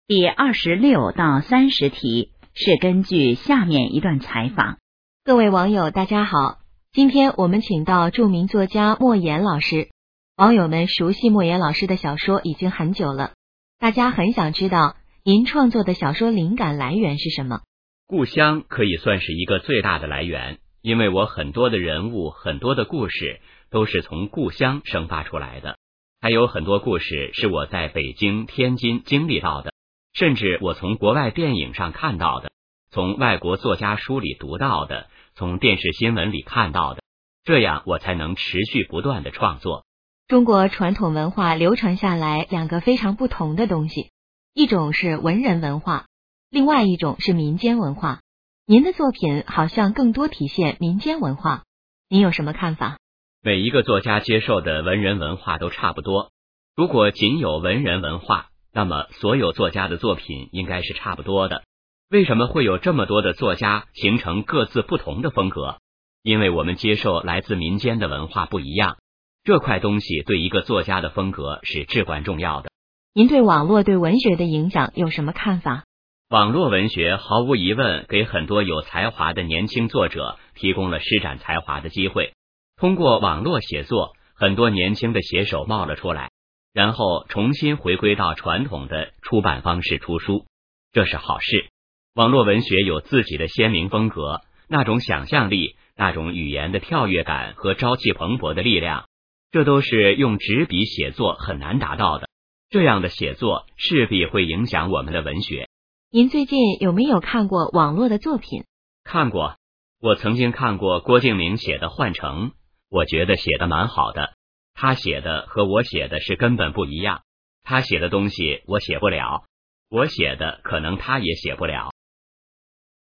第26到30题是根据下面一段采访。 各位网友大家好，今天我们请到著名作家莫言老师。网友们熟悉莫言老师的小说已经很久了，大家很想知道您创作的小说灵感来源是什么？ 故乡可以算是一个最大的来源，因为我很多的人物、很多的故事都是从故乡生发出来的，还有很多故事是我在北京、天津经历到的，甚至我从国外电影上看到的，从外国作家书里读到的，从电视新闻里看到的，这样我才能持续不断的创作。 中国传统文化流传下来两个非常不同的东西，一种是文人文化，另外一种是民间文化。您的作品好像更多体现民间文化，您有什么看法？ 每一个作家接受的文人文化都差不多，如果仅有文人文化，那么所有作家的作品应该是差不多的。为什么会有这么多的作家形成各自不同的风格？因为我们接受来自民间的文化不一样，这块东西对一个作家的风格是至关重要的。 您对网络对文学的影响有什么看法？ 网络文学毫无疑问给很多有才华的年轻作者提供了施展才华的机会。通过网络写作，很多年轻的写手冒了出来，然后重新回归到传统的出版方式出书，这是好事。网络文学有自己的鲜明风格，那种想象力，那种语言的跳跃感和朝气蓬勃的力量，这都是用纸笔写作很难达到的。这样的写作势必会影响我们的文学。 您最近有没有看过网络的作品？ 看过，我曾经看过郭敬明写的《幻城》，我觉得写得蛮好的。他写的和我写的是根本不一样，他写的东西我写不了，我写的可能他也写不了。